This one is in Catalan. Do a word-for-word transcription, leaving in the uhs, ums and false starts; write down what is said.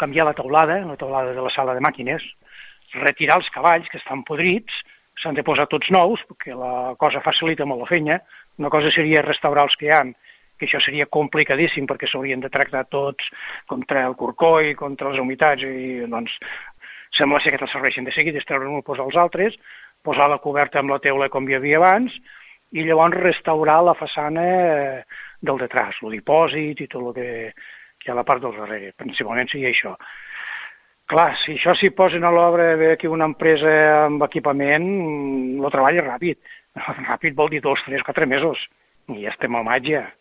canviar la teulada, la teulada de la sala de màquines, retirar els cavalls que estan podrits, s'han de posar tots nous, perquè la cosa facilita molt la feina. Una cosa seria restaurar els que hi ha, que això seria complicadíssim perquè s'haurien de tractar tots contra el corcoll, contra les humitats, i doncs sembla ser que te'ls serveixen de seguida, treure-ho, posar els altres, posar la coberta amb la teula com hi havia abans, i llavors restaurar la façana del detrás, el dipòsit i tot el que hi ha a la part del darrere. Principalment seria això. Clar, si això s'hi posen a l'obra, ve aquí una empresa amb equipament, el treball és ràpid. Ràpid vol dir dos, tres, quatre mesos. I ja estem al maig ja.